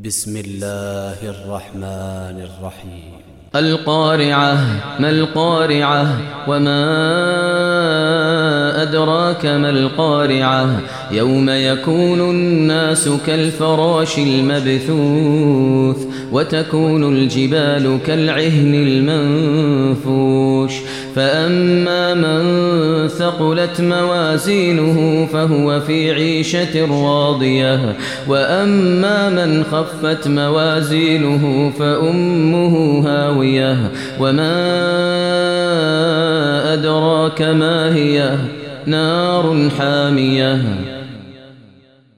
بسم الله الرحمن الرحيم. القارعة. ما القارعة؟ وما أدراك ما القارعة؟ يوم يكون الناس كالفراش المبثوث وتكون الجبال كالعهن المنفوش فأما من ثقلت موازينه فهو في عيشة راضية وأما من خفت موازينه فأمه هاوية وما أدراك ما هي نار حامية